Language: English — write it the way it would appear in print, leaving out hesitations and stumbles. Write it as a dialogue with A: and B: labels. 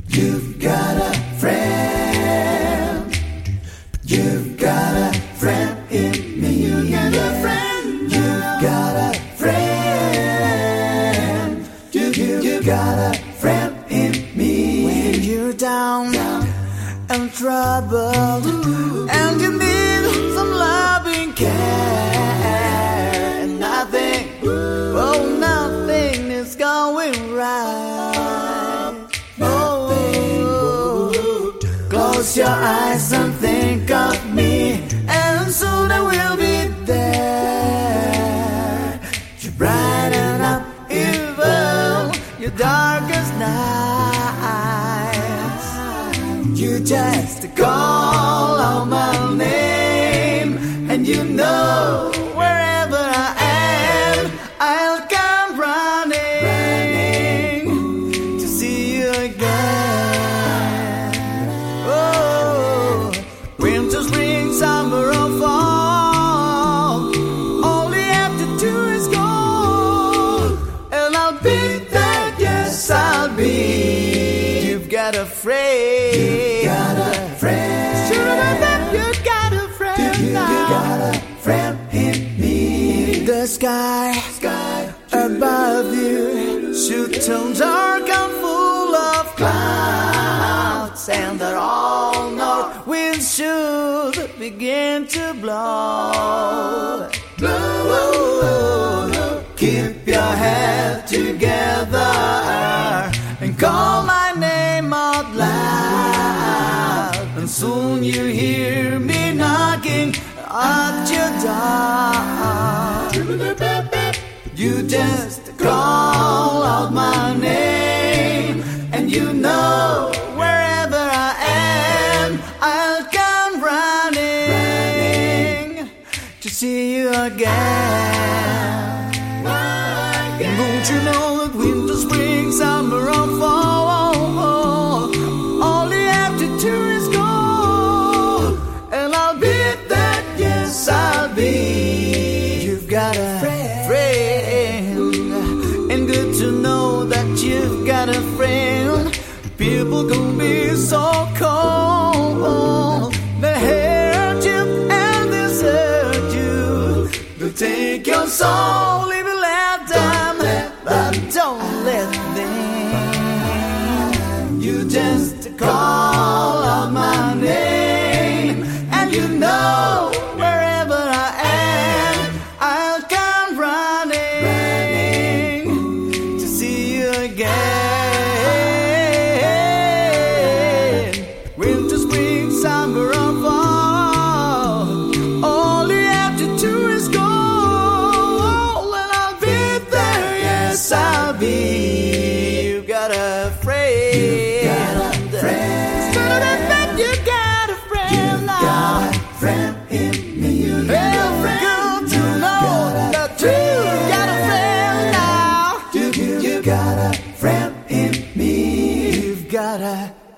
A: You've got a friend. You've got a friend in me. You've got a friend. You've got a friend. You've got a friend in me.
B: When you're down and troubled and you need some loving care, and nothing, oh nothing is going right. Oh, close your eyes and think of me, and soon I will be there to brighten up even your darkest nights. You just call out my name, and you know wherever I am, I'll come running to see you again. Oh, winter, spring, summer, or fall, all you have to do is go, and I'll be there. Yes, I'll be. You've got a friend.
A: You've got a friend.
B: You got a friend now.
A: You got a friend in me.
B: The sky above you should turn dark and full of clouds, and that all north winds should begin to blow. Blow. Keep your head together and call my name out loud, and soon you hear me knocking at your door. You just call out my name, and you know wherever I am, I'll come running to see you again. Don't you know that winter, spring, summer, or fall, all you have to do is go, and I'll be there. Yes, I'll be. You've got a friend, and good to know that you've got a friend. People can be so cold, they hurt you and desert you. They'll take your soul if you let them, but don't let them. You just call out my name, and you know wherever I am, I'll come running to see you again. Winter, spring, summer, or fall, all you have to do is go, and I'll be there. Yes, I'll be. You got a friend.
A: You got a friend.
B: You got a friend now.
A: Got a friend in me.
B: Every girl to know that you got a friend now.
A: You got a friend in me.
B: You've got a